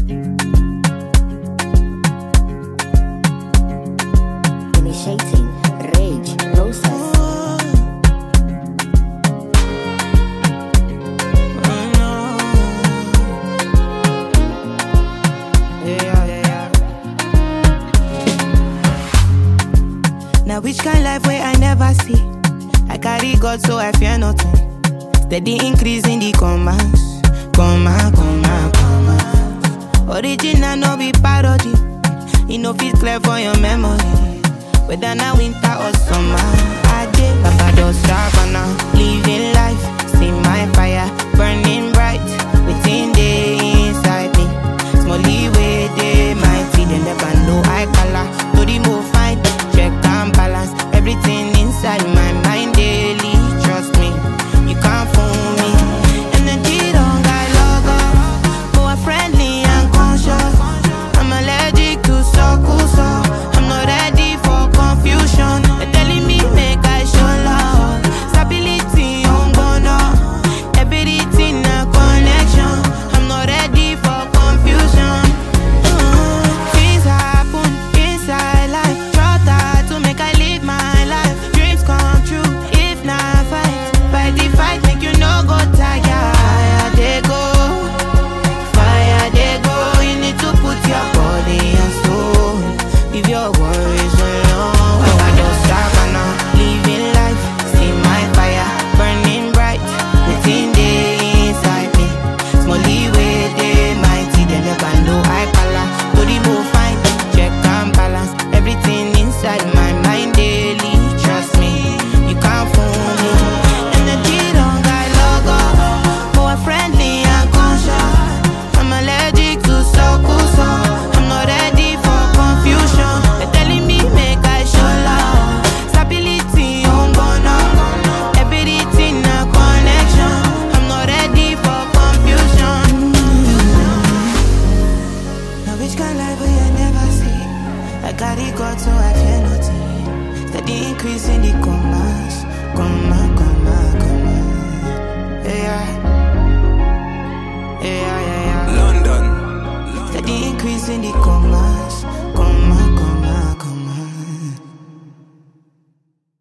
Initiating rage process. Now which kind life where I never see? I carry God so I fear nothing. Steady increase in the commas. Original no be parody. You know fit clear for your memory. Whether na winter or summer, I did Barbados Savannah. Living life, see my fire burning bright within the inside me. Smally way they mighty, they never know I color. To the move fine, check and balance everything inside my mind daily. Trust me, you can't fool me. Energy don't got logo, more friendly and conscious. I'm allergic to so I'm not ready for confusion. They're telling me make I show love. Stability on bono, everything a connection. I'm not ready for confusion. Things happen inside life. Try hard to make I live my life. Dreams come true if not fight the fight, make you no go tired. Fire they go, you need to put your body and soul. Leave your worries alone. Barbados Savannah, living life, see my fire burning bright within the inside me. Smally way they mighty, they never know I color. To the move fine, check and balance everything inside my mind daily. Trust me, you can't fool me. Energy don't got logo, more friendly and conscious. I'm allergic to so I'm not ready for confusion. They're telling me make I show love. Stability on bono, everything a connection. I'm not ready for confusion. Now which kind life will you never see? I carry God so I fear nothing. Steady increase in the commas. Yeah. London. Steady increase in the commas.